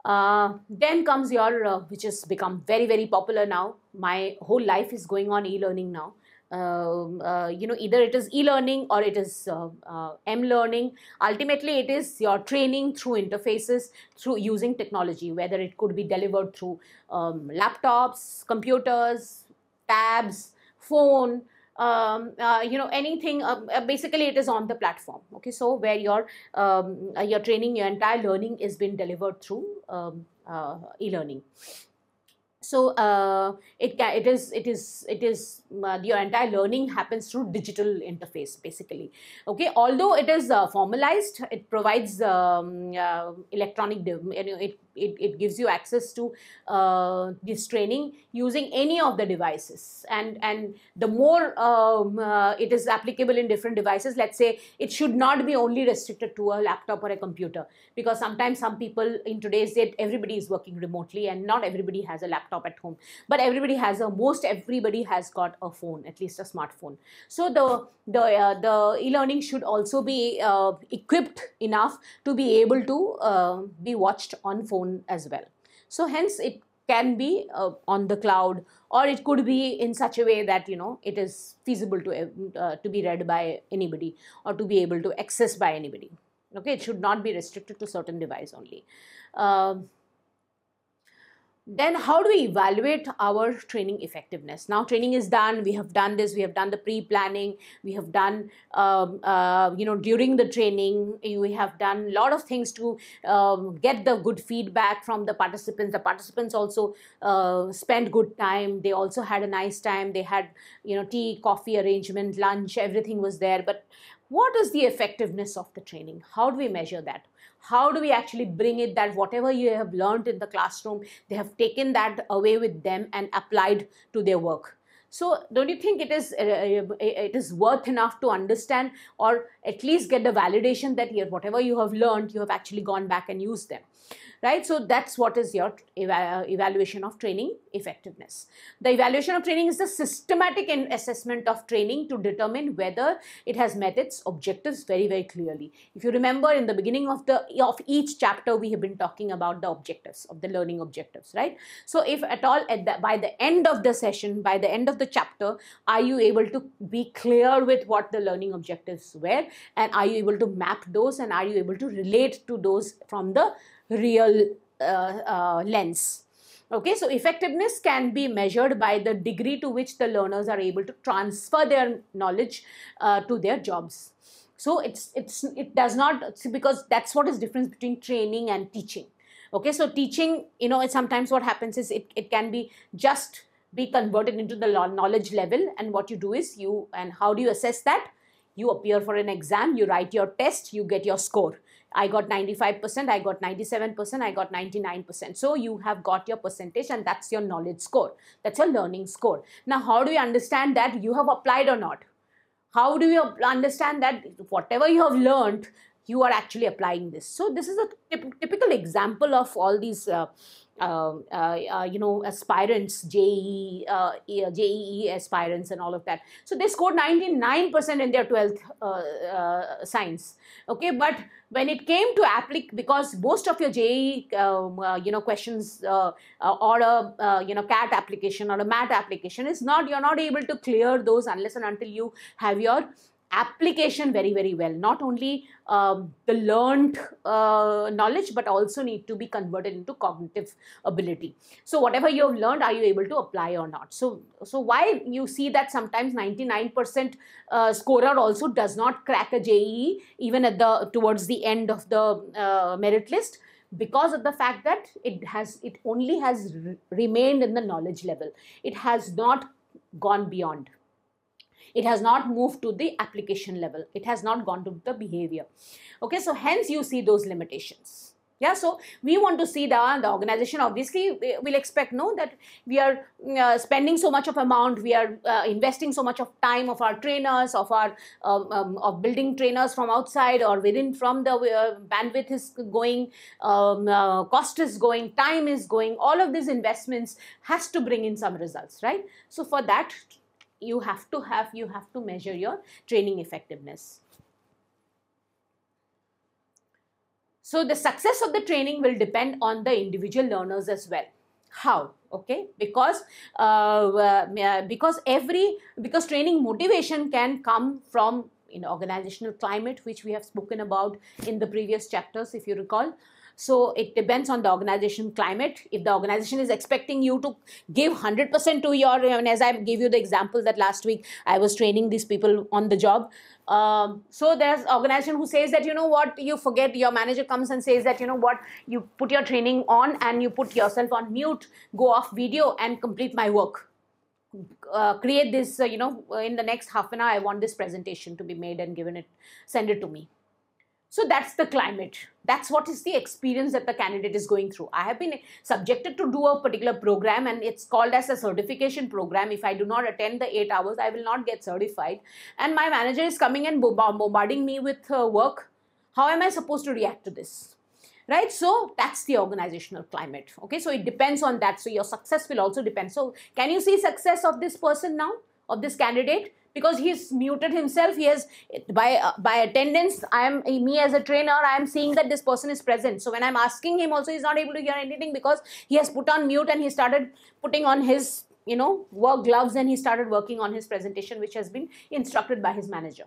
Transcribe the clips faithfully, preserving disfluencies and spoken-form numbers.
Uh, then comes your, uh, which has become very, very popular now. My whole life is going on e-learning now. Um, uh, you know, either it is e-learning or it is uh, uh, m-learning. Ultimately, it is your training through interfaces, through using technology, whether it could be delivered through um, laptops, computers, tabs, phone, um, uh, you know, anything. Uh, uh, basically, it is on the platform. Okay, so where your um, uh, your training, your entire learning is being delivered through um, uh, e-learning. So uh, it can, it is it is it is uh, your entire learning happens through digital interface basically. Okay, although it is uh, formalized, it provides um, uh, electronic, you know, it, it it gives you access to uh, this training using any of the devices, and and the more um, uh, it is applicable in different devices. Let's say it should not be only restricted to a laptop or a computer, because sometimes some people in today's date, everybody is working remotely and not everybody has a laptop at home, but everybody has a, most everybody has got a phone, at least a smartphone. So the the uh, the e-learning should also be uh, equipped enough to be able to uh, be watched on phone as well. So hence it can be uh, on the cloud, or it could be in such a way that, you know, it is feasible to uh, to be read by anybody or to be able to access by anybody. Okay, it should not be restricted to certain device only. Um then how do we evaluate our training effectiveness? Now training is done, we have done this, we have done the pre-planning, we have done um, uh, you know, during the training we have done a lot of things to um, get the good feedback from the participants. The participants also uh, spent good time, they also had a nice time, they had, you know, tea, coffee arrangement, lunch, everything was there. But what is the effectiveness of the training? How do we measure that? How do we actually bring it that whatever you have learned in the classroom, they have taken that away with them and applied to their work? So don't you think it is uh, it is worth enough to understand, or at least get the validation that here, whatever you have learned, you have actually gone back and used them? Right? So that's what is your eva evaluation of training effectiveness. The evaluation of training is the systematic assessment of training to determine whether it has met its objectives very, very clearly. If you remember, in the beginning of the of each chapter, we have been talking about the objectives of the learning objectives, right? So if at all at the, by the end of the session, by the end of the chapter, are you able to be clear with what the learning objectives were, and are you able to map those, and are you able to relate to those from the real uh, uh, lens? Okay, so effectiveness can be measured by the degree to which the learners are able to transfer their knowledge uh, to their jobs. So it's it's it does not, because that's what is difference between training and teaching. Okay, so teaching, you know, sometimes what happens is it, it can be just be converted into the knowledge level, and what you do is you, and how do you assess that? You appear for an exam, you write your test, you get your score. I got ninety-five percent, I got ninety-seven percent, I got ninety-nine percent. So you have got your percentage, and that's your knowledge score. That's your learning score. Now, how do you understand that you have applied or not? How do you understand that whatever you have learned, you are actually applying this? So this is a typ typical example of all these uh, uh, uh, you know, aspirants, J E E, uh, J E E aspirants and all of that. So they scored ninety-nine percent in their twelfth uh, uh, science. Okay, but when it came to applic, because most of your J E E um, uh, you know, questions uh, uh, or a uh, you know, C A T application or a M A T application is not, you're not able to clear those unless and until you have your application very, very well. Not only um, the learned uh, knowledge, but also need to be converted into cognitive ability. So whatever you have learned, are you able to apply or not? So, so why you see that sometimes ninety-nine percent uh, scorer also does not crack a J E E even at the towards the end of the uh, merit list, because of the fact that it has it only has re remained in the knowledge level. It has not gone beyond. It has not moved to the application level. It has not gone to the behavior. Okay, so hence you see those limitations. Yeah, so we want to see the, the organization obviously will expect, no, that we are uh, spending so much of amount, we are uh, investing so much of time of our trainers, of our um, um, of building trainers from outside or within, from the uh, bandwidth is going, um, uh, cost is going, time is going, all of these investments has to bring in some results, right? So for that, you have to have, you have to measure your training effectiveness. So the success of the training will depend on the individual learners as well. How? Okay, because uh, uh, because every because training motivation can come from, you know, organizational climate, which we have spoken about in the previous chapters, if you recall. So it depends on the organization climate. If the organization is expecting you to give one hundred percent to your, and as I gave you the example that last week I was training these people on the job. Um, so there's organization who says that, you know what, you forget, your manager comes and says that, you know what, you put your training on and you put yourself on mute, go off video and complete my work. Uh, create this, uh, you know, in the next half an hour, I want this presentation to be made and given it, send it to me. So that's the climate. That's what is the experience that the candidate is going through. I have been subjected to do a particular program and it's called as a certification program. If I do not attend the eight hours, I will not get certified. And my manager is coming and bombarding me with uh, work. How am I supposed to react to this? Right? So that's the organizational climate. Okay, so it depends on that. So your success will also depend. So can you see success of this person now, of this candidate? Because he's muted himself, he has, by uh, by attendance, I am, me as a trainer, I am seeing that this person is present. So when I'm asking him also, he's not able to hear anything because he has put on mute and he started putting on his, you know, work gloves and he started working on his presentation, which has been instructed by his manager.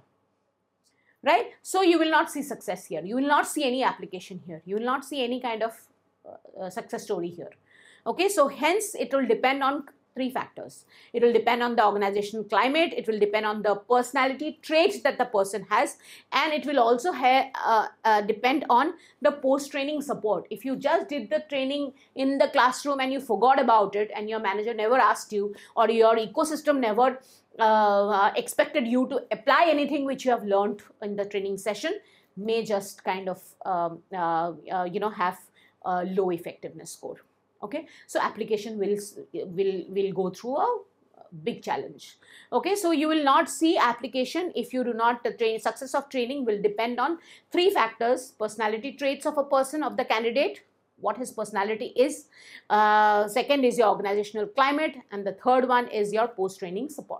Right? So you will not see success here. You will not see any application here. You will not see any kind of uh, success story here. Okay, so hence it will depend on three factors. It will depend on the organizational climate, it will depend on the personality traits that the person has, and it will also ha uh, uh, depend on the post-training support. If you just did the training in the classroom and you forgot about it and your manager never asked you, or your ecosystem never uh, expected you to apply anything which you have learned in the training session, may just kind of um, uh, uh, you know, have a low effectiveness score. Okay, so application will will will go through a big challenge. Okay, so you will not see application if you do not uh, train. Success of training will depend on three factors: personality traits of a person, of the candidate, what his personality is. Uh, second is your organizational climate, and the third one is your post-training support.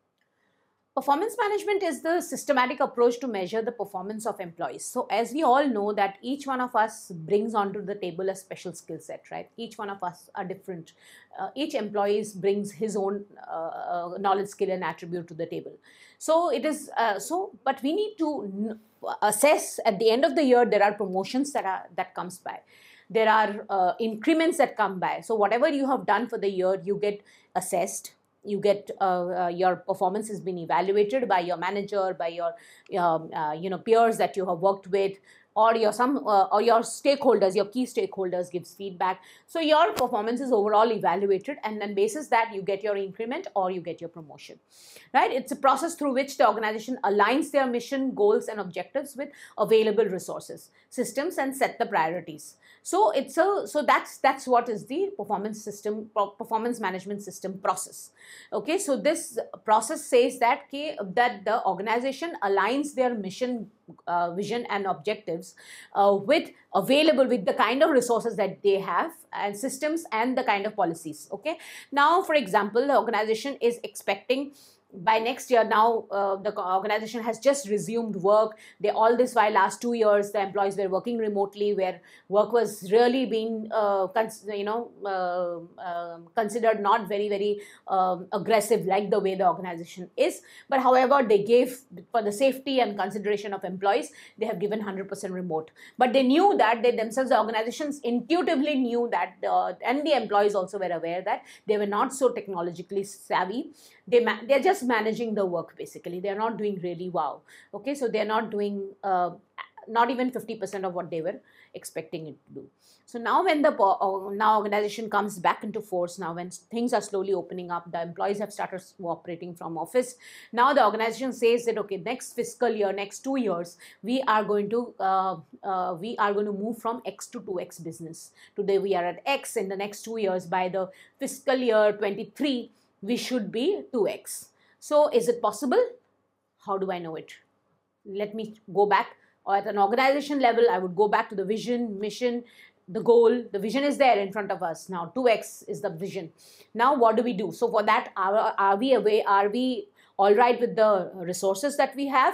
Performance management is the systematic approach to measure the performance of employees. So as we all know that each one of us brings onto the table a special skill set, right? Each one of us are different. Uh, each employee brings his own uh, knowledge, skill and attribute to the table. So it is, uh, so, but we need to assess at the end of the year, there are promotions that are, that comes by. There are uh, increments that come by. So whatever you have done for the year, you get assessed. You get uh, uh, your performance has been evaluated by your manager, by your um, uh, you know, peers that you have worked with, or your some uh, or your stakeholders, your key stakeholders gives feedback. So your performance is overall evaluated, and then basis that you get your increment or you get your promotion. Right? It's a process through which the organization aligns their mission, goals, and objectives with available resources, systems, and set the priorities. So it's a so that's that's what is the performance system, performance management system process. Okay, so this process says that okay, that the organization aligns their mission, uh, vision, and objectives uh, with available with the kind of resources that they have and systems and the kind of policies. Okay, now for example, the organization is expecting by next year, now uh, the organization has just resumed work. They all this while last two years the employees were working remotely, where work was really being uh, you know uh, uh, considered not very very um, aggressive like the way the organization is. But however, they gave, for the safety and consideration of employees, they have given one hundred percent remote. But they knew that they themselves, the organizations intuitively knew that, uh, and the employees also were aware that they were not so technologically savvy. They they're just managing the work basically. They're not doing really wow. Okay, so they're not doing uh, not even fifty percent of what they were expecting it to do. So now when the uh, now organization comes back into force, now when things are slowly opening up, the employees have started operating from office. Now the organization says that okay, next fiscal year, next two years, we are going to uh, uh, we are going to move from X to two X business. Today we are at X. In the next two years, by the fiscal year twenty-three, we should be two X. So is it possible? How do I know it? Let me go back, or at an organization level, I would go back to the vision, mission, the goal. The vision is there in front of us. Now two X is the vision. Now what do we do? So for that, are, are we away? Are we all right with the resources that we have?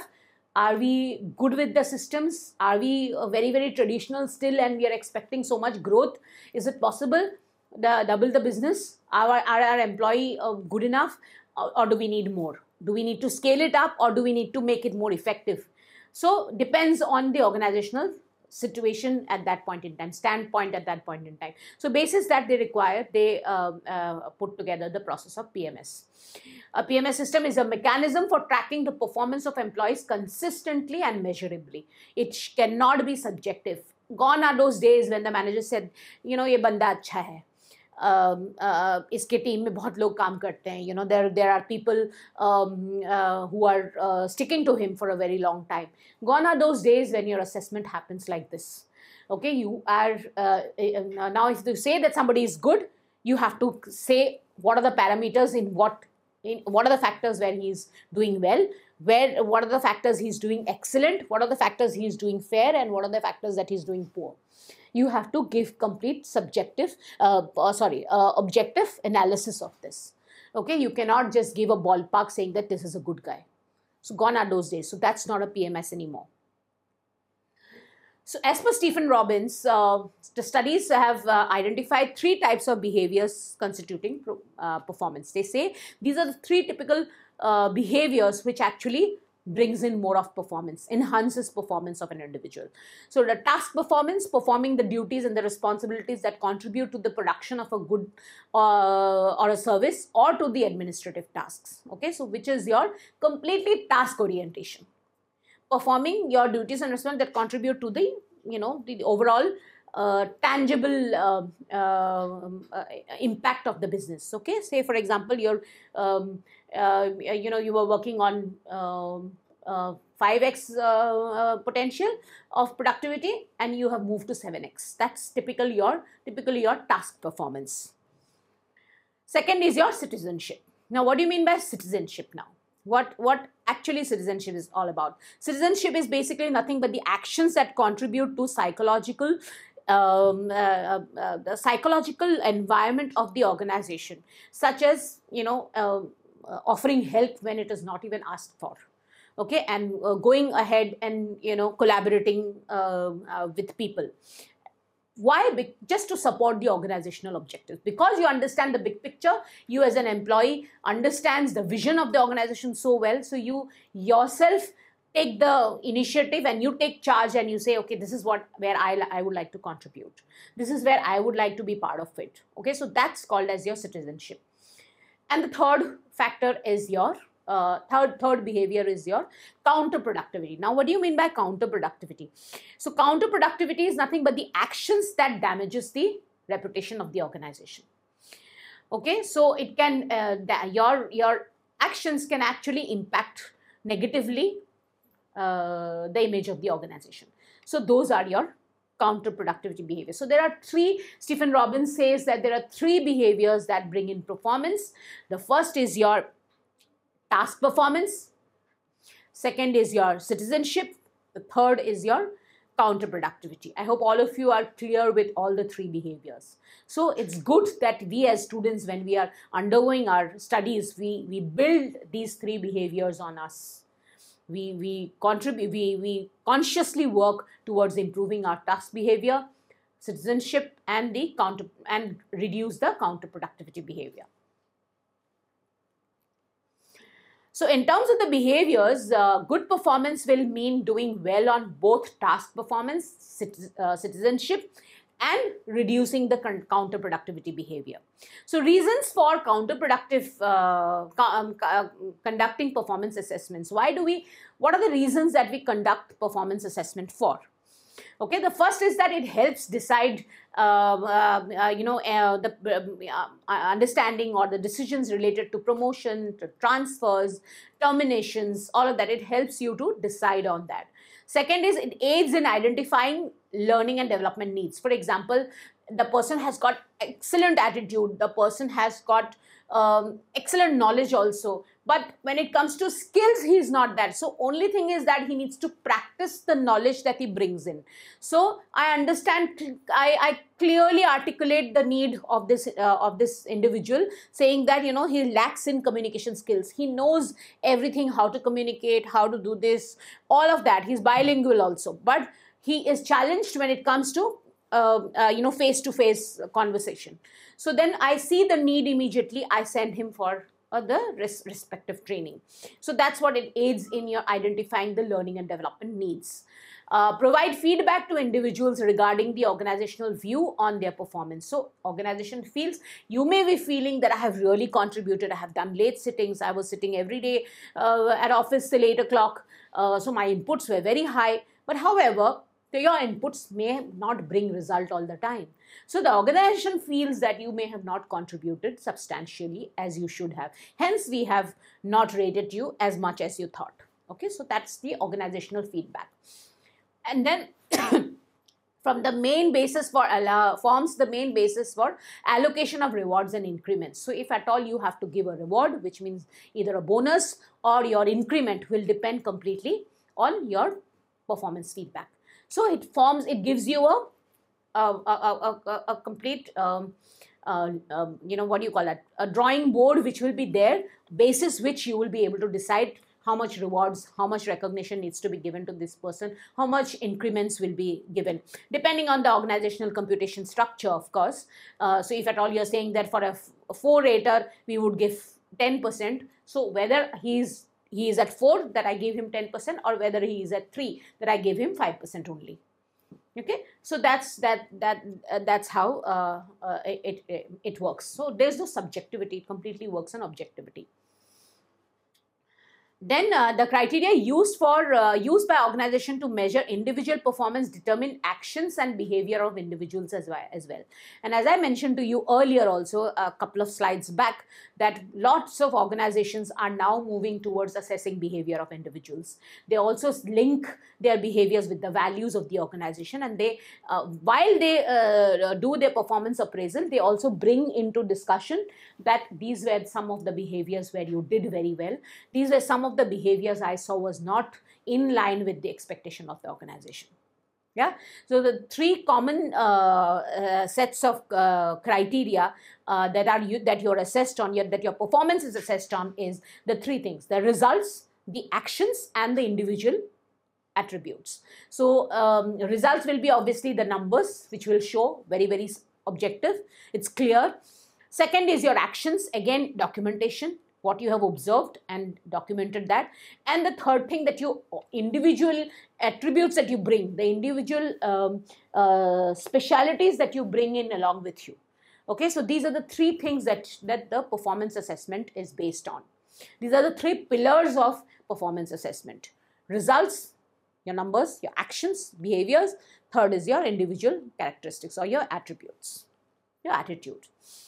Are we good with the systems? Are we uh, very, very traditional still and we are expecting so much growth? Is it possible to double the business? Are, are our employee uh, good enough, or, or do we need more? Do we need to scale it up, or do we need to make it more effective? So depends on the organizational situation at that point in time, standpoint at that point in time. So basis that they require, they uh, uh, put together the process of P M S. A P M S system is a mechanism for tracking the performance of employees consistently and measurably. It cannot be subjective. Gone are those days when the manager said, you know, ye banda acha hai. Um, uh, iske team mein bahut log kaam karte hain. You know, there there are people um, uh, who are uh, sticking to him for a very long time. Gone are those days when your assessment happens like this. Okay, you are uh, uh, now if you say that somebody is good, you have to say what are the parameters in what in what are the factors where he's doing well, where what are the factors he's doing excellent, what are the factors he's doing fair, and what are the factors that he's doing poor. You have to give complete subjective, uh, uh, sorry, uh, objective analysis of this. Okay, you cannot just give a ballpark saying that this is a good guy. So gone are those days. So that's not a P M S anymore. So as per Stephen Robbins, uh, the studies have uh, identified three types of behaviors constituting uh, performance. They say these are the three typical uh, behaviors which actually brings in more of performance, enhances performance of an individual. So the task performance, performing the duties and the responsibilities that contribute to the production of a good uh, or a service, or to the administrative tasks. Okay, so which is your completely task orientation. Performing your duties and responsibilities that contribute to the, you know, the, the overall uh, tangible uh, uh, uh, impact of the business. Okay, say for example, you're, um, uh, you know, you were working on um, uh, five x uh, uh, potential of productivity, and you have moved to seven x. That's typical your typically your task performance. Second is your citizenship. Now, what do you mean by citizenship now? What, what actually citizenship is all about? Citizenship is basically nothing but the actions that contribute to psychological, um, uh, uh, the psychological environment of the organization, such as, you know, uh, uh, offering help when it is not even asked for. Okay, and uh, going ahead and, you know, collaborating uh, uh, with people. Why? Just to support the organizational objectives. Because you understand the big picture, you as an employee understands the vision of the organization so well, so you yourself take the initiative and you take charge and you say, okay, this is what where I, I would like to contribute. This is where I would like to be part of it. Okay, so that's called as your citizenship. And the third factor is your Uh, third, third behavior is your counterproductivity. Now, what do you mean by counterproductivity? So, counterproductivity is nothing but the actions that damages the reputation of the organization. Okay, so it can, uh, your, your actions can actually impact negatively uh, the image of the organization. So, those are your counterproductivity behaviors. So, there are three, Stephen Robbins says that there are three behaviors that bring in performance. The first is your task performance, second is your citizenship, the third is your counterproductivity. I hope all of you are clear with all the three behaviors. So it's good that we as students, when we are undergoing our studies, we, we build these three behaviors on us. We, we contribute, we, we consciously work towards improving our task behavior, citizenship, and the counter and reduce the counterproductivity behavior. So in terms of the behaviors, uh, good performance will mean doing well on both task performance, cit- uh, citizenship, and reducing the con- counterproductivity behavior. So reasons for counterproductive uh, co- um, uh, conducting performance assessments. Why do we, what are the reasons that we conduct performance assessment for? Okay, the first is that it helps decide, uh, uh, uh, you know, uh, the uh, understanding or the decisions related to promotion, to transfers, terminations, all of that. It helps you to decide on that. Second is it aids in identifying learning and development needs. For example, the person has got excellent attitude, the person has got um, excellent knowledge also, But when it comes to skills, he's not that. So only thing is that he needs to practice the knowledge that he brings in. So I understand, I, I clearly articulate the need of this uh, of this individual, saying that, you know, he lacks in communication skills. He knows everything, how to communicate, how to do this, all of that. He's bilingual also, but he is challenged when it comes to uh, uh, you know, face-to-face conversation. So then I see the need immediately. I send him for or the res respective training. So that's what it aids in your identifying the learning and development needs. Uh, provide feedback to individuals regarding the organizational view on their performance. So organization feels, you may be feeling that I have really contributed, I have done late sittings, I was sitting every day uh, at office till eight o'clock, uh, so my inputs were very high, but however, your inputs may not bring result all the time. So the organization feels that you may have not contributed substantially as you should have. Hence, we have not rated you as much as you thought. Okay, so that's the organizational feedback. And then from the main basis for allow, forms the main basis for allocation of rewards and increments. So if at all you have to give a reward, which means either a bonus or your increment, will depend completely on your performance feedback. So it forms, it gives you a, a, a, a, a complete, um, uh, um, you know, what do you call that? A drawing board which will be there, basis which you will be able to decide how much rewards, how much recognition needs to be given to this person, how much increments will be given, depending on the organizational computation structure, of course. Uh, so if at all you're saying that for a, a four rater, we would give ten percent. So whether he's he is at four, that I gave him ten percent, or whether he is at three, that I gave him five percent only. Okay, so that's that that uh, that's how uh, uh, it, it it works. So there's no subjectivity; it completely works on objectivity. Then uh, the criteria used for uh, used by organization to measure individual performance determine actions and behavior of individuals as well, as well. And as I mentioned to you earlier also a couple of slides back, that lots of organizations are now moving towards assessing behavior of individuals. They also link their behaviors with the values of the organization, and they uh, while they uh, do their performance appraisal, they also bring into discussion that these were some of the behaviors where you did very well. These were some of the behaviors I saw was not in line with the expectation of the organization. Yeah, so the three common uh, uh, sets of uh, criteria uh, that are you, that you're assessed on, your, that your performance is assessed on, is the three things: the results, the actions, and the individual attributes. So um, results will be obviously the numbers, which will show very very objective. It's clear. Second is your actions, again documentation, what you have observed and documented that. And the third thing, that you individual attributes that you bring, the individual um, uh, specialities that you bring in along with you. Okay, so these are the three things that, that the performance assessment is based on. These are the three pillars of performance assessment: results, your numbers, your actions, behaviors. Third is your individual characteristics or your attributes, your attitude.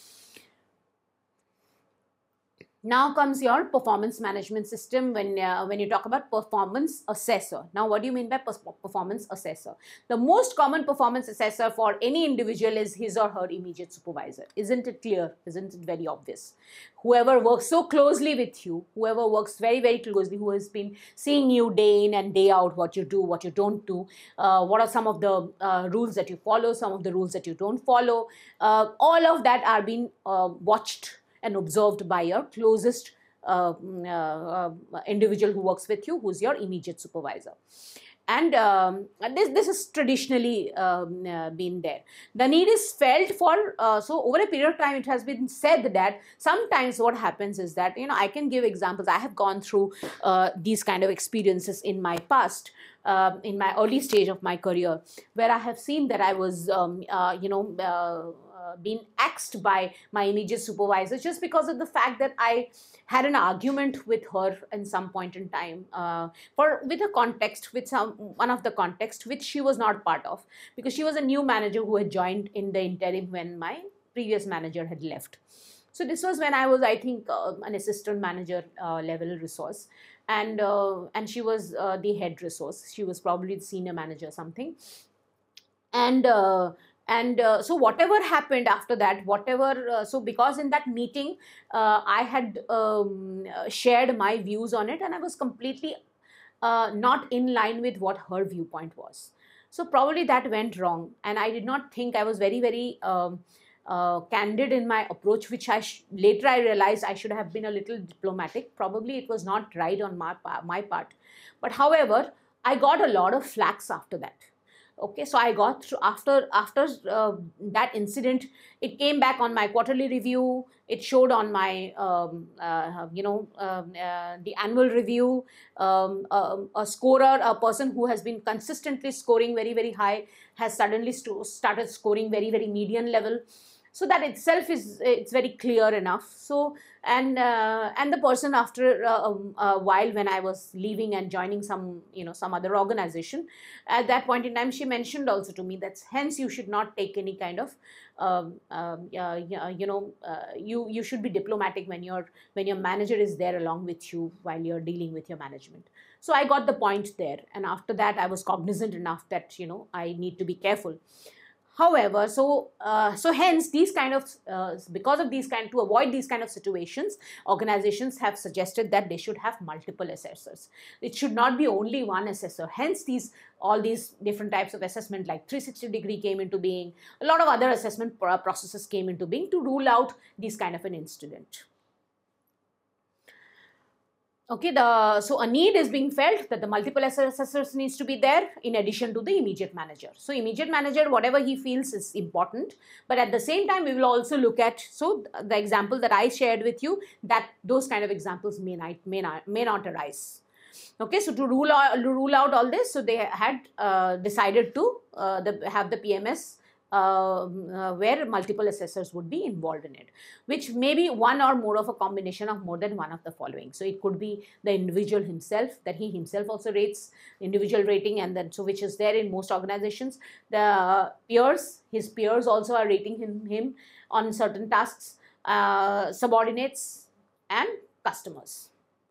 Now comes your performance management system when, uh, when you talk about performance assessor. Now, what do you mean by performance assessor? The most common performance assessor for any individual is his or her immediate supervisor. Isn't it clear? Isn't it very obvious? Whoever works so closely with you, whoever works very, very closely, who has been seeing you day in and day out, what you do, what you don't do, uh, what are some of the uh, rules that you follow, some of the rules that you don't follow, uh, all of that are being uh, watched and observed by your closest uh, uh, individual who works with you, who's your immediate supervisor. And um, this, this is traditionally um, uh, been there. The need is felt for, uh, so over a period of time, it has been said that sometimes what happens is that, you know, I can give examples. I have gone through uh, these kind of experiences in my past, uh, in my early stage of my career, where I have seen that I was, um, uh, you know, uh, Uh, been axed by my immediate supervisor just because of the fact that I had an argument with her in some point in time uh, for with a context, with some one of the context which she was not part of, because she was a new manager who had joined in the interim when my previous manager had left. So this was when I was, I think, uh, an assistant manager uh, level resource, and uh, and she was uh, the head resource. She was probably the senior manager or something. And uh, And uh, so whatever happened after that, whatever, uh, so because in that meeting, uh, I had um, uh, shared my views on it, and I was completely uh, not in line with what her viewpoint was. So probably that went wrong. And I did not think, I was very, very um, uh, candid in my approach, which I sh- later I realized I should have been a little diplomatic. Probably it was not right on my, my part. But however, I got a lot of flaks after that. Okay, so I got through after after uh, that incident. It came back on my quarterly review. It showed on my um, uh, you know um, uh, the annual review. Um, a, a scorer, a person who has been consistently scoring very, very high, has suddenly st- started scoring very, very median level. So that itself is, it's very clear enough. So and uh, and the person, after uh, a while, when I was leaving and joining some, you know, some other organization, at that point in time, she mentioned also to me that hence you should not take any kind of um, um, uh, you know uh, you you should be diplomatic when your when your manager is there along with you while you're dealing with your management. So I got the point there, and after that I was cognizant enough that, you know, I need to be careful. However, so uh, so hence these kind of uh, because of these kind, to avoid these kind of situations, organizations have suggested that they should have multiple assessors. It should not be only one assessor. Hence these all these different types of assessment like three sixty degree came into being. A lot of other assessment processes came into being to rule out this kind of an incident. Okay, the so a need is being felt that the multiple assessors needs to be there in addition to the immediate manager. So immediate manager, whatever he feels is important, but at the same time we will also look at, so the example that I shared with you, that those kind of examples may not may not may not arise. Okay, so to rule out, rule out all this, so they had uh, decided to uh, the, have the P M S Uh, uh, where multiple assessors would be involved in it, which may be one or more of a combination of more than one of the following. So it could be the individual himself, that he himself also rates, individual rating, and then so which is there in most organizations. The peers, his peers also are rating him, him on certain tasks, uh, subordinates, and customers.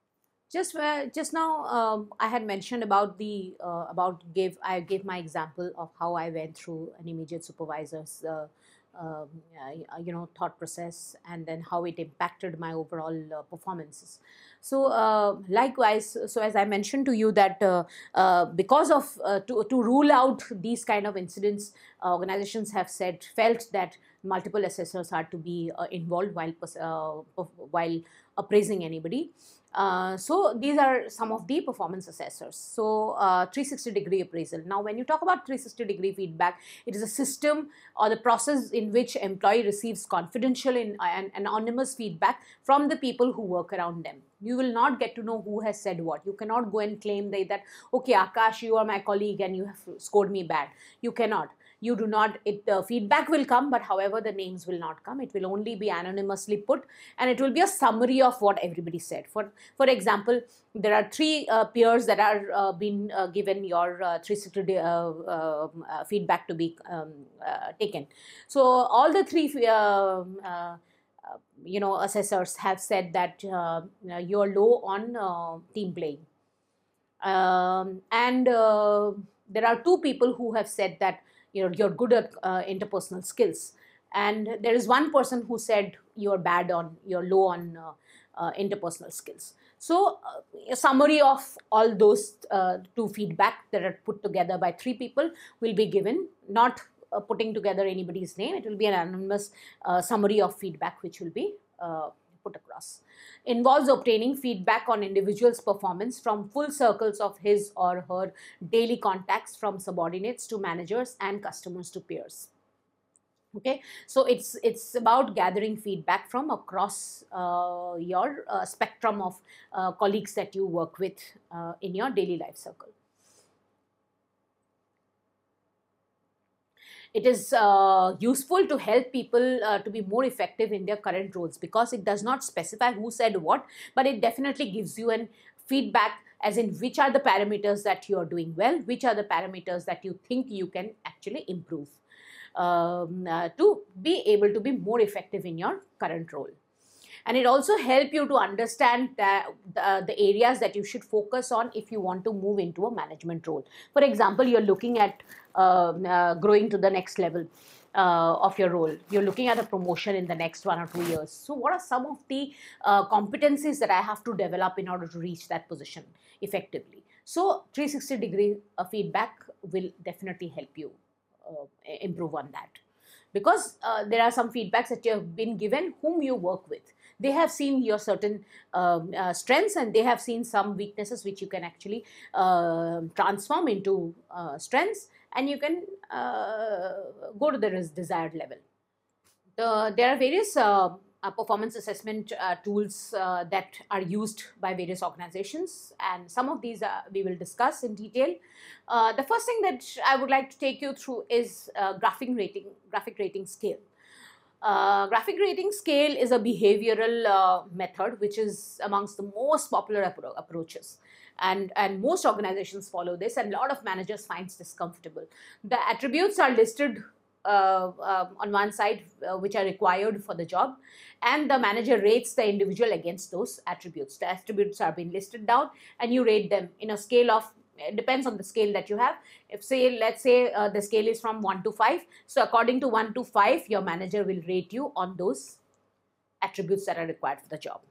Just uh, just now, um, I had mentioned about the uh, about gave I gave my example of how I went through an immediate supervisor's uh, um, uh, you know thought process, and then how it impacted my overall uh, performances. So uh, likewise, so as I mentioned to you that uh, uh, because of uh, to to rule out these kind of incidents, uh, organizations have said felt that multiple assessors are to be uh, involved while uh, while appraising anybody. Uh, so these are some of the performance assessors. So uh, three sixty degree appraisal. Now when you talk about three sixty degree feedback, it is a system or the process in which employee receives confidential in, and anonymous feedback from the people who work around them. You will not get to know who has said what. You cannot go and claim that, that okay, Akash, you are my colleague and you have scored me bad. You cannot. You do not, it, the feedback will come, but however the names will not come. It will only be anonymously put, and it will be a summary of what everybody said. For for example, there are three uh, peers that are uh, been uh, given your uh, three sixty uh, uh, uh, feedback to be um, uh, taken. So all the three uh, uh, you know assessors have said that uh, you're low on uh, team playing, um, and uh, there are two people who have said that you know you're good at uh, interpersonal skills, and there is one person who said you're bad on you're low on uh, uh, interpersonal skills. So uh, a summary of all those uh, two feedback that are put together by three people will be given, not uh, putting together anybody's name. It will be an anonymous uh, summary of feedback which will be uh, put across. Involves obtaining feedback on individual's performance from full circles of his or her daily contacts, from subordinates to managers and customers to peers. Okay, so it's it's about gathering feedback from across uh, your uh, spectrum of uh, colleagues that you work with uh, in your daily life circle. It is uh, useful to help people uh, to be more effective in their current roles, because it does not specify who said what, but it definitely gives you an feedback as in which are the parameters that you are doing well, which are the parameters that you think you can actually improve um, uh, to be able to be more effective in your current role. And it also helps you to understand that the, the areas that you should focus on if you want to move into a management role. For example, you're looking at uh, uh, growing to the next level. uh, of your role. You're looking at a promotion in the next one or two years. So what are some of the uh, competencies that I have to develop in order to reach that position effectively? So three sixty degree uh, feedback will definitely help you uh, improve on that. Because uh, there are some feedbacks that you have been given whom you work with. They have seen your certain um, uh, strengths, and they have seen some weaknesses which you can actually uh, transform into uh, strengths, and you can uh, go to the desired level. The, there are various uh, uh, performance assessment uh, tools uh, that are used by various organizations, and some of these uh, we will discuss in detail. Uh, the first thing that I would like to take you through is uh, graphic rating, graphic rating scale. Uh, graphic rating scale is a behavioral uh, method which is amongst the most popular appro approaches. And, and most organizations follow this, and a lot of managers find this comfortable. The attributes are listed uh, uh, on one side uh, which are required for the job, and the manager rates the individual against those attributes. The attributes are being listed down, and you rate them in a scale of, it depends on the scale that you have. If say, let's say uh, the scale is from one to five. So according to one to five, your manager will rate you on those attributes that are required for the job.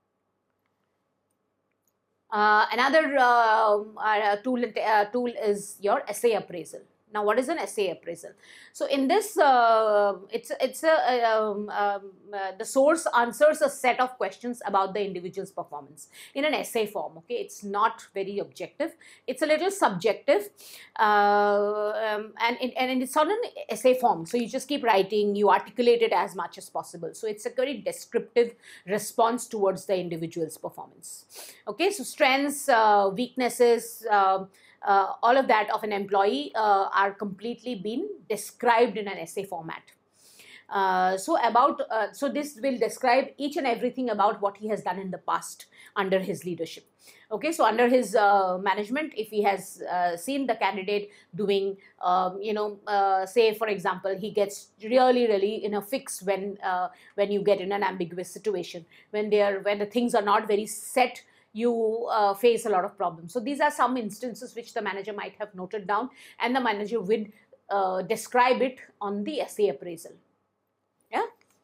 Uh, another uh, uh, tool, uh, tool is your essay appraisal. Now, what is an essay appraisal? So, in this, uh, it's it's a um, um, uh, the source answers a set of questions about the individual's performance in an essay form. Okay, it's not very objective. It's a little subjective, uh, um, and it, and it's on an essay form. So you just keep writing. You articulate it as much as possible. So it's a very descriptive response towards the individual's performance. Okay, so strengths, uh, weaknesses. Uh, Uh, all of that of an employee uh, are completely been described in an essay format. Uh, so about uh, so this will describe each and everything about what he has done in the past under his leadership. Okay, so under his uh, management, if he has uh, seen the candidate doing, um, you know, uh, say for example, he gets really, really in a fix when uh, when you get in an ambiguous situation, when they are when the things are not very set. You uh, face a lot of problems. So these are some instances which the manager might have noted down, and the manager would uh, describe it on the essay appraisal. Yeah.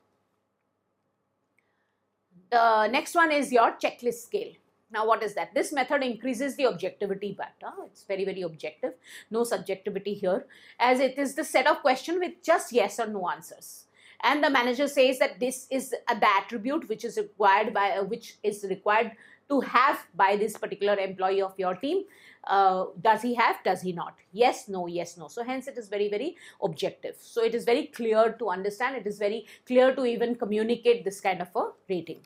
The next one is your checklist scale. Now, what is that? This method increases the objectivity factor. It's very, very objective. No subjectivity here, as it is the set of questions with just yes or no answers. And the manager says that this is uh, the attribute which is required by uh, which is required to have by this particular employee of your team. Uh, does he have, does he not? Yes, no, yes, no. So hence it is very, very objective. So it is very clear to understand. It is very clear to even communicate this kind of a rating.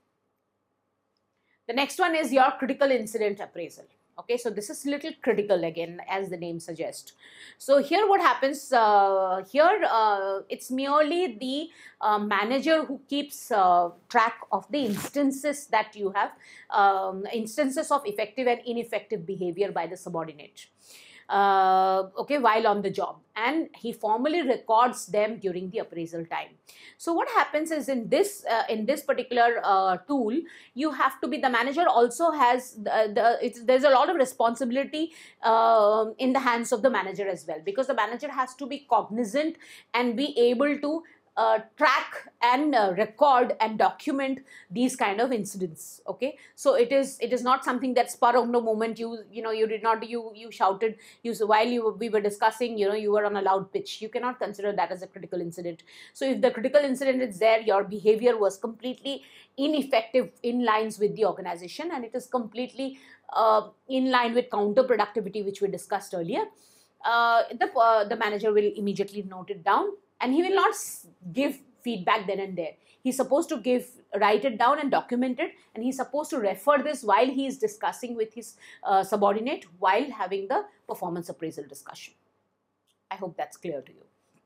The next one is your critical incident appraisal. Okay, so this is little critical again, as the name suggests. So here what happens, uh, here uh, it's merely the uh, manager who keeps uh, track of the instances that you have, um, instances of effective and ineffective behavior by the subordinate. Uh, okay, while on the job, and he formally records them during the appraisal time. So what happens is in this uh, in this particular uh, tool, you have to be, the manager also has the, the it's, there's a lot of responsibility uh, in the hands of the manager as well, because the manager has to be cognizant and be able to Uh, track and uh, record and document these kind of incidents. Okay, so it is it is not something that spur of the moment you you know you did not you you shouted you so while you we were discussing, you know you were on a loud pitch. You cannot consider that as a critical incident. So if the critical incident is there, your behavior was completely ineffective in lines with the organization, and it is completely uh, in line with counterproductivity, which we discussed earlier. Uh, the uh, the manager will immediately note it down. And he will not give feedback then and there. He's supposed to give, write it down and document it. And he's supposed to refer this while he is discussing with his uh, subordinate while having the performance appraisal discussion. I hope that's clear to you.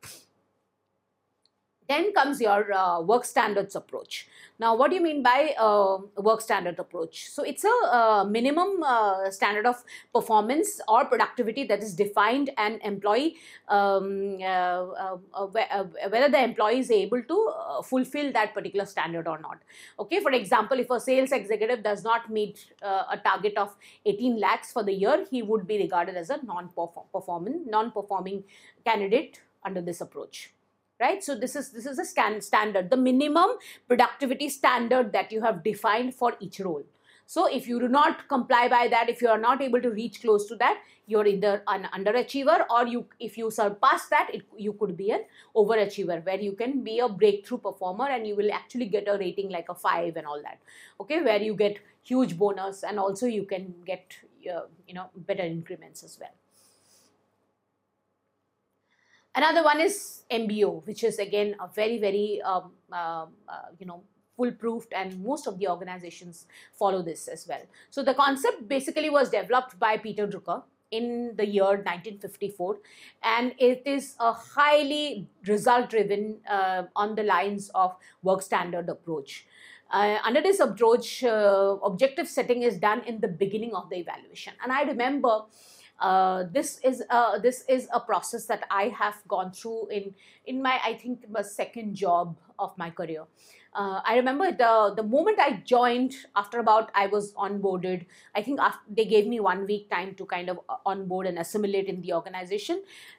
Then comes your uh, work standards approach. Now, what do you mean by uh, work standard approach? So it's a uh, minimum uh, standard of performance or productivity that is defined an employee, um, uh, uh, uh, whether the employee is able to uh, fulfill that particular standard or not. Okay, for example, if a sales executive does not meet uh, a target of eighteen lakhs for the year, he would be regarded as a non-performing non-performing candidate under this approach. right? So this is this is a scan standard, the minimum productivity standard that you have defined for each role. So if you do not comply by that, if you are not able to reach close to that, you're either an underachiever, or you, if you surpass that, it, you could be an overachiever, where you can be a breakthrough performer and you will actually get a rating like a five and all that, okay, where you get huge bonus, and also you can get uh, you know better increments as well. Another one is M B O, which is again a very, very, um, uh, uh, you know, foolproof, and most of the organizations follow this as well. So the concept basically was developed by Peter Drucker in the year nineteen fifty-four, and it is a highly result-driven, uh, on the lines of work standard approach. Uh, under this approach, uh, objective setting is done in the beginning of the evaluation. And I remember uh, this is uh, this is a process that I have gone through in in my, I think, my second job of my career. Uh, I remember the the moment I joined, after about I was onboarded, I think after, they gave me one week time to kind of onboard and assimilate in the organization.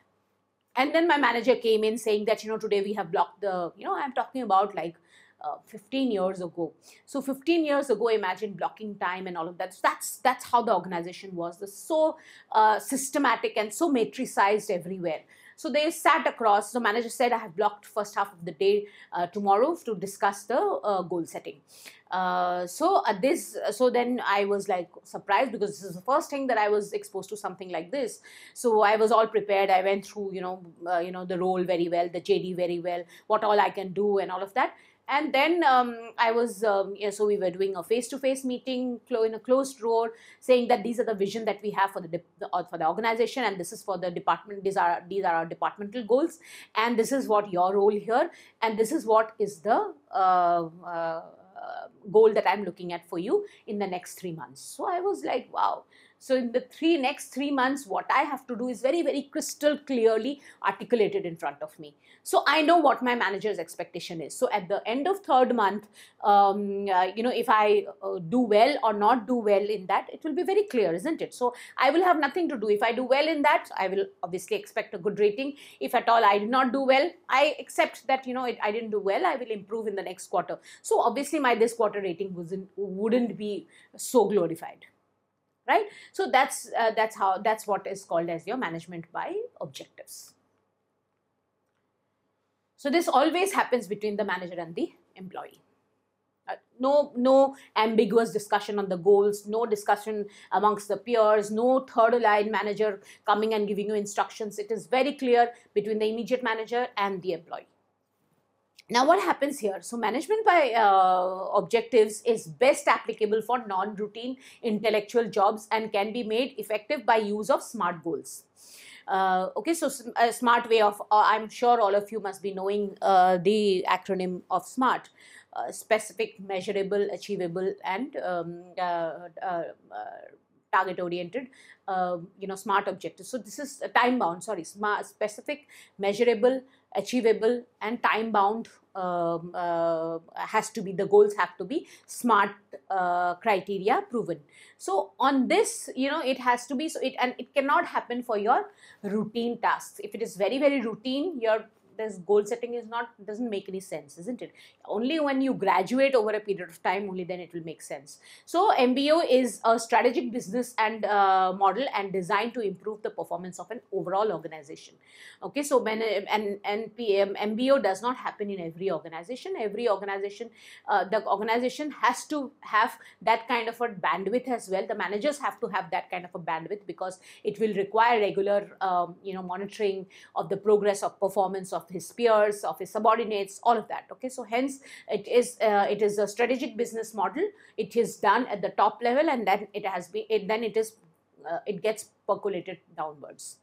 And then my manager came in saying that, you know, today we have blocked the, you know, I'm talking about like uh, fifteen years ago. So fifteen years ago, imagine blocking time and all of that. So that's, that's how the organization was. It's so uh, systematic and so matricized everywhere. So they sat across, the manager said, I have blocked first half of the day uh, tomorrow to discuss the uh, goal setting. Uh, so at this, so then I was like surprised, because this is the first thing that I was exposed to something like this. So I was all prepared. I went through, you know, uh, you know, the role very well, the J D very well, what all I can do and all of that. And then um, I was, um, yeah, so we were doing a face-to-face meeting in a closed door, saying that these are the vision that we have for the, the for the organization, and this is for the department. These are these are our departmental goals, and this is what your role here, and this is what is the uh, uh, goal that I'm looking at for you in the next three months. So I was like, wow. So in the three next three months, what I have to do is very, very crystal clearly articulated in front of me. So I know what my manager's expectation is. So at the end of third month, um, uh, you know, if I uh, do well or not do well in that, it will be very clear, isn't it? So I will have nothing to do. If I do well in that, I will obviously expect a good rating. If at all I did not do well, I accept that, you know, it, I didn't do well. I will improve in the next quarter. So obviously my this quarter rating wasn't, wouldn't be so glorified. Right? So that's uh, that's how that's what is called as your management by objectives. So this always happens between the manager and the employee. Uh, no, no ambiguous discussion on the goals, no discussion amongst the peers, no third line manager coming and giving you instructions. It is very clear between the immediate manager and the employee. Now, what happens here? So management by uh, objectives is best applicable for non-routine intellectual jobs and can be made effective by use of SMART goals. Uh, okay, so a SMART way of, uh, I'm sure all of you must be knowing uh, the acronym of SMART. Uh, specific, measurable, achievable, and um, uh, uh, uh, target oriented, uh, you know, SMART objectives. So this is time bound, sorry, SMART, specific, measurable, achievable, and time bound um, uh, has to be, the goals have to be SMART uh, criteria proven. So on this, you know, it has to be, so it, and it cannot happen for your routine tasks. If it is very, very routine, your this goal setting is not, doesn't make any sense, isn't it? Only when you graduate over a period of time, only then it will make sense. So M B O is a strategic business and uh, model and designed to improve the performance of an overall organization. Okay, so when and and M B O does not happen in every organization. Every organization, uh, the organization has to have that kind of a bandwidth as well. The managers have to have that kind of a bandwidth, because it will require regular, um, you know, monitoring of the progress of performance of his peers, of his subordinates, all of that. Okay, so hence it is uh, it is a strategic business model. It is done at the top level, and then it has been it, then it is uh, it gets percolated downwards.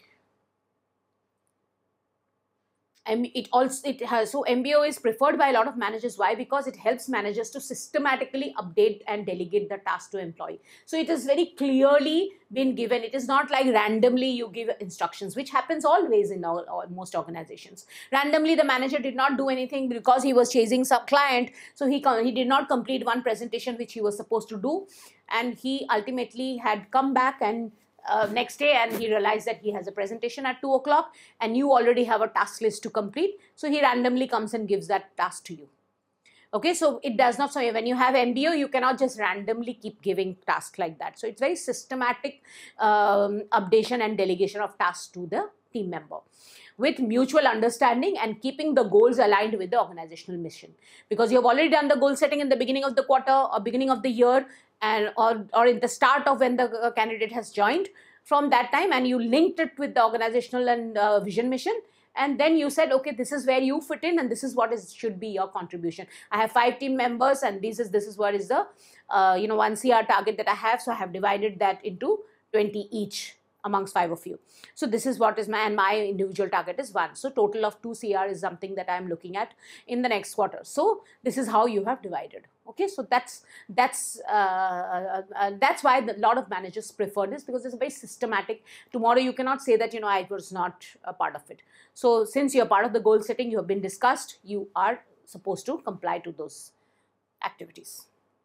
And it also it has so M B O is preferred by a lot of managers. Why? Because it helps managers to systematically update and delegate the task to employee. So it is very clearly been given. It is not like randomly you give instructions, which happens always in all, all most organizations. Randomly the manager did not do anything because he was chasing some client, so he he did not complete one presentation which he was supposed to do, and he ultimately had come back and uh, next day and he realized that he has a presentation at two o'clock and you already have a task list to complete. So he randomly comes and gives that task to you. Okay, so it does not, so when you have M B O, you cannot just randomly keep giving tasks like that. So it's very systematic um, updation and delegation of tasks to the team member with mutual understanding and keeping the goals aligned with the organizational mission. Because you have already done the goal setting in the beginning of the quarter or beginning of the year, and or, or in the start of when the uh, candidate has joined from that time, and you linked it with the organizational and uh, vision mission. And then you said, okay, this is where you fit in and this is what is should be your contribution. I have five team members and this is this is what is the uh, you know one C R target that I have. So I have divided that into twenty each amongst five of you. So this is what is my, and my individual target is one. So total of two C R is something that I am looking at in the next quarter. So this is how you have divided. Okay, so that's that's uh, uh, uh, that's why a lot of managers prefer this, because it's very systematic. Tomorrow you cannot say that, you know, I was not a part of it. So since you're part of the goal setting, you have been discussed, you are supposed to comply to those activities.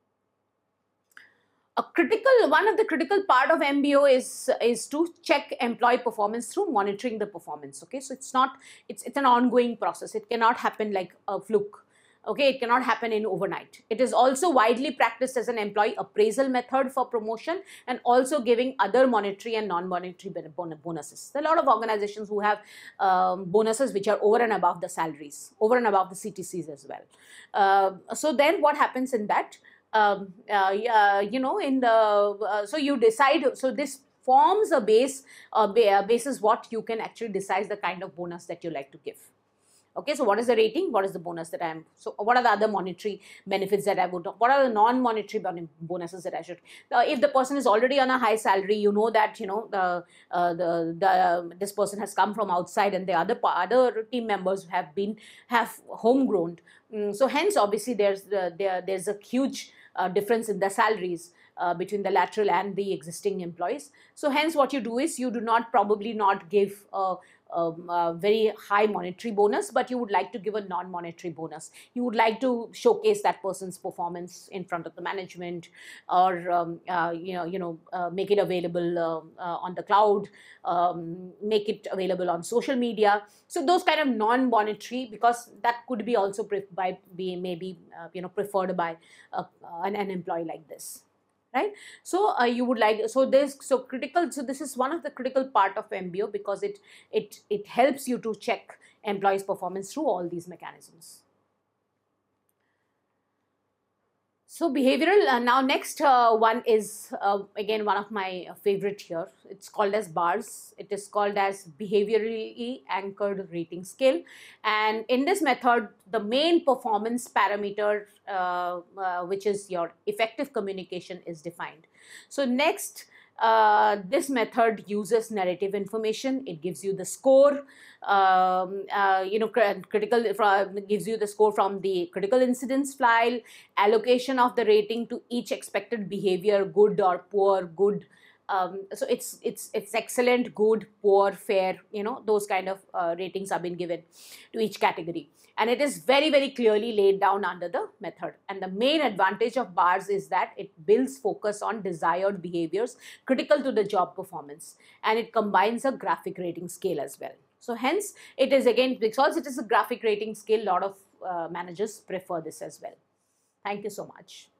A critical, one of the critical part of M B O is, is to check employee performance through monitoring the performance. Okay, so it's not, it's, it's an ongoing process. It cannot happen like a fluke. Okay, it cannot happen in overnight. It is also widely practiced as an employee appraisal method for promotion and also giving other monetary and non-monetary bonuses. There are a lot of organizations who have um, bonuses which are over and above the salaries, over and above the C T Cs as well. Uh, so then what happens in that? Um, uh, uh, you know, in the, uh, so you decide, so this forms a base, uh, basis what you can actually decide the kind of bonus that you like to give. Okay, so what is the rating? What is the bonus that I am, so what are the other monetary benefits that I would, what are the non-monetary bonuses that I should, uh, if the person is already on a high salary, you know that, you know, the, uh, the, the, uh, this person has come from outside and the other, other team members have been, have homegrown. Mm, so hence, obviously, there's, the, there, there's a huge uh, difference in the salaries uh, between the lateral and the existing employees. So hence, what you do is you do not probably not give a, Um, a very high monetary bonus, but you would like to give a non-monetary bonus. You would like to showcase that person's performance in front of the management, or um, uh, you know, you know, uh, make it available uh, uh, on the cloud, um, make it available on social media. So those kind of non-monetary, because that could be also by be maybe uh, you know preferred by uh, an, an employee like this. Right, so uh, you would like, so this, so critical, so this is one of the critical part of M B O, because it it it helps you to check employees' performance through all these mechanisms. So behavioral, uh, now next uh, one is uh, again one of my favorite here. It's called as BARS. It is called as behaviorally anchored rating scale. And in this method, the main performance parameter, uh, uh, which is your effective communication, is defined. So next, Uh, this method uses narrative information. It gives you the score, um, uh, you know, critical, from, gives you the score from the critical incidents file, allocation of the rating to each expected behavior, good or poor, good. Um, so it's it's it's excellent, good, poor, fair. You know, those kind of uh, ratings have been given to each category. And it is very, very clearly laid down under the method. And the main advantage of BARS is that it builds focus on desired behaviors critical to the job performance. And it combines a graphic rating scale as well. So hence, it is again, because it is a graphic rating scale, a lot of uh, managers prefer this as well. Thank you so much.